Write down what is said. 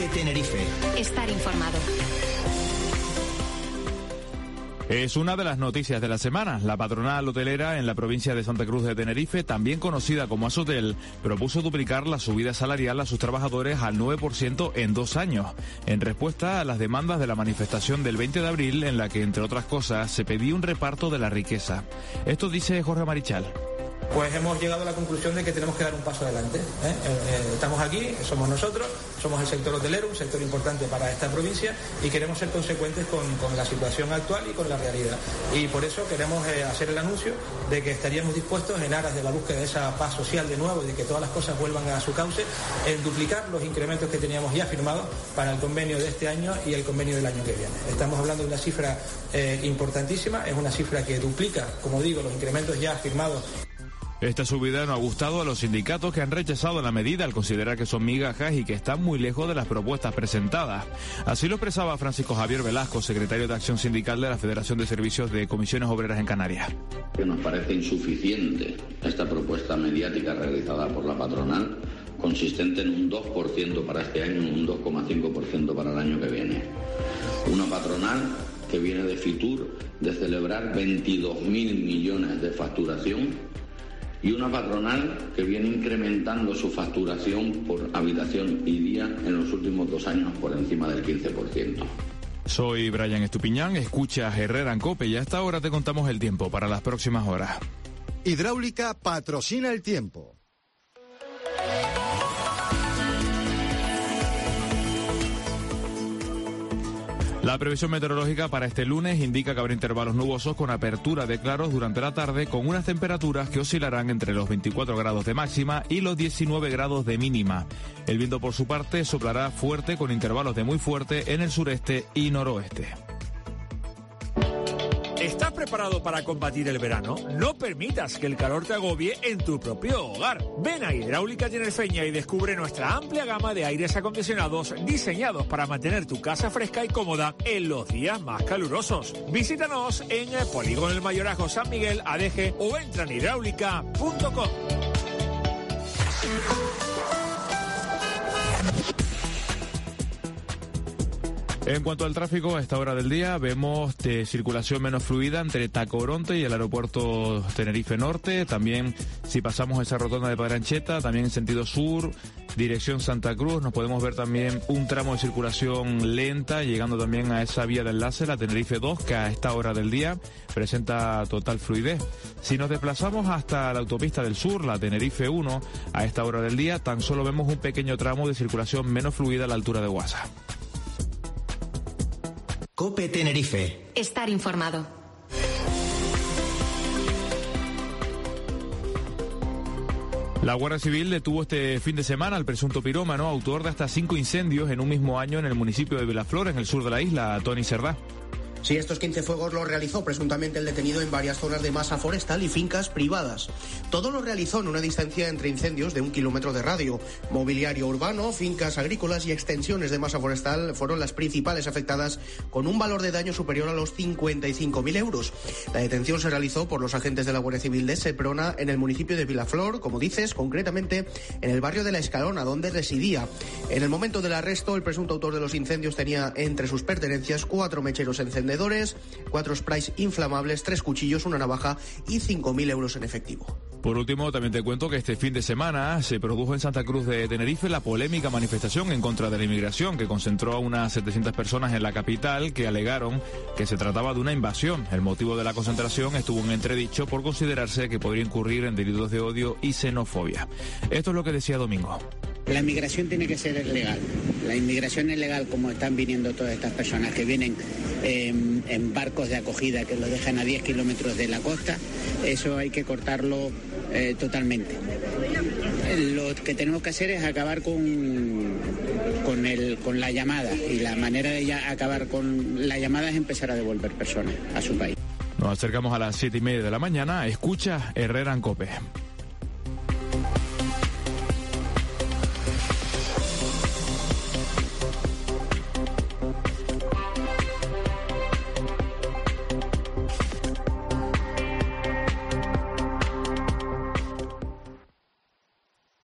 Tenerife. Estar informado. Es una de las noticias de la semana. La patronal hotelera en la provincia de Santa Cruz de Tenerife, también conocida como Asotel, propuso duplicar la subida salarial a sus trabajadores al 9% en 2 años, en respuesta a las demandas de la manifestación del 20 de abril, en la que, entre otras cosas, se pedía un reparto de la riqueza. Esto dice Jorge Marichal. Pues hemos llegado a la conclusión de que tenemos que dar un paso adelante. Estamos aquí, somos nosotros, somos el sector hotelero, un sector importante para esta provincia, y queremos ser consecuentes con la situación actual y con la realidad. Y por eso queremos hacer el anuncio de que estaríamos dispuestos, en aras de la búsqueda de esa paz social de nuevo y de que todas las cosas vuelvan a su cauce, en duplicar los incrementos que teníamos ya firmados para el convenio de este año y el convenio del año que viene. Estamos hablando de una cifra importantísima, es una cifra que duplica, como digo, los incrementos ya firmados. Esta subida no ha gustado a los sindicatos, que han rechazado la medida al considerar que son migajas y que están muy lejos de las propuestas presentadas. Así lo expresaba Francisco Javier Velasco, secretario de Acción Sindical de la Federación de Servicios de Comisiones Obreras en Canarias. Nos parece insuficiente esta propuesta mediática realizada por la patronal, consistente en un 2% para este año y un 2,5% para el año que viene. Una patronal que viene de Fitur de celebrar 22.000 millones de facturación, y una patronal que viene incrementando su facturación por habitación y día en los últimos 2 años por encima del 15%. Soy Brian Estupiñán, escuchas Herrera en COPE y a esta hora te contamos el tiempo para las próximas horas. Hidráulica patrocina el tiempo. La previsión meteorológica para este lunes indica que habrá intervalos nubosos con apertura de claros durante la tarde, con unas temperaturas que oscilarán entre los 24 grados de máxima y los 19 grados de mínima. El viento, por su parte, soplará fuerte con intervalos de muy fuerte en el sureste y noroeste. ¿Estás preparado para combatir el verano? No permitas que el calor te agobie en tu propio hogar. Ven a Hidráulica Tinerfeña y descubre nuestra amplia gama de aires acondicionados diseñados para mantener tu casa fresca y cómoda en los días más calurosos. Visítanos en el Polígono El Mayorazgo San Miguel, ADG, o entra en hidráulica.com. En cuanto al tráfico, a esta hora del día vemos circulación menos fluida entre Tacoronte y el aeropuerto Tenerife Norte. También, si pasamos esa rotonda de Padre Ancheta, también en sentido sur, dirección Santa Cruz, nos podemos ver también un tramo de circulación lenta, llegando también a esa vía de enlace, la Tenerife 2, que a esta hora del día presenta total fluidez. Si nos desplazamos hasta la autopista del sur, la Tenerife 1, a esta hora del día tan solo vemos un pequeño tramo de circulación menos fluida a la altura de Guasa. COPE Tenerife. Estar informado. La Guardia Civil detuvo este fin de semana al presunto pirómano, autor de hasta 5 incendios en un mismo año en el municipio de Vilaflor, en el sur de la isla, Tony Cerdá. Sí, estos 15 fuegos los realizó presuntamente el detenido en varias zonas de masa forestal y fincas privadas. Todo lo realizó en una distancia entre incendios de 1 kilómetro de radio. Mobiliario urbano, fincas agrícolas y extensiones de masa forestal fueron las principales afectadas, con un valor de daño superior a los 55.000 euros. La detención se realizó por los agentes de la Guardia Civil de Seprona en el municipio de Vilaflor, como dices, concretamente en el barrio de La Escalona, donde residía. En el momento del arresto, el presunto autor de los incendios tenía entre sus pertenencias 4 mecheros encendedores, 4 sprays inflamables, 3 cuchillos, una navaja y 5.000 euros en efectivo. Por último, también te cuento que este fin de semana se produjo en Santa Cruz de Tenerife la polémica manifestación en contra de la inmigración, que concentró a unas 700 personas en la capital que alegaron que se trataba de una invasión. El motivo de la concentración estuvo en entredicho por considerarse que podría incurrir en delitos de odio y xenofobia. Esto es lo que decía Domingo. La inmigración tiene que ser legal. La inmigración es legal, como están viniendo todas estas personas que vienen en barcos de acogida que los dejan a 10 kilómetros de la costa. Eso hay que cortarlo totalmente. Lo que tenemos que hacer es acabar con la llamada, y la manera de acabar con la llamada es empezar a devolver personas a su país. Nos acercamos a las 7:30 de la mañana. Escucha Herrera en COPE.